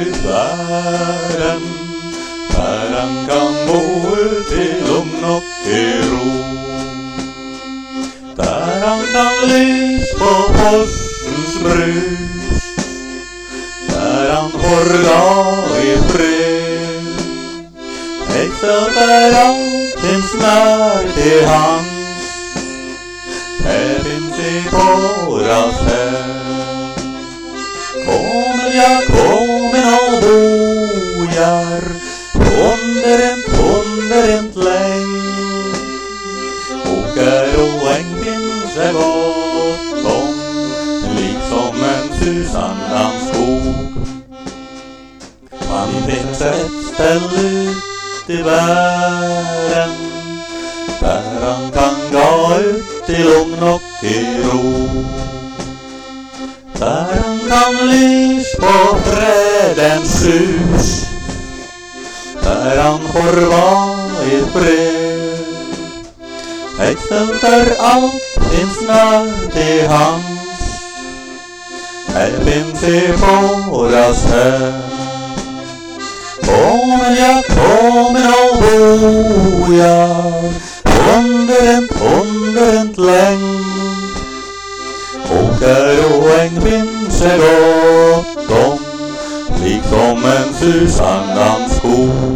i världen, där han kan bo ut i lugn och i ro. Där han kan lys på forsens brus, där han får gå i fred. Exakt där allt finns när till hands, här finns i våras här. Kommer och bojar under en längd. Åker och äng finns det gott om, liksom en susande skog. Man finns ett ställe ut i världen, där han kan gå ut i lugn och i ro. Där han kan lys på fredens hus, där han får vara i fred. Ett ställe där allt finns när till hands, här finns i våras här. Kommer och bojar under en längd. Åker och äng finns det gott om, liksom en susande skog.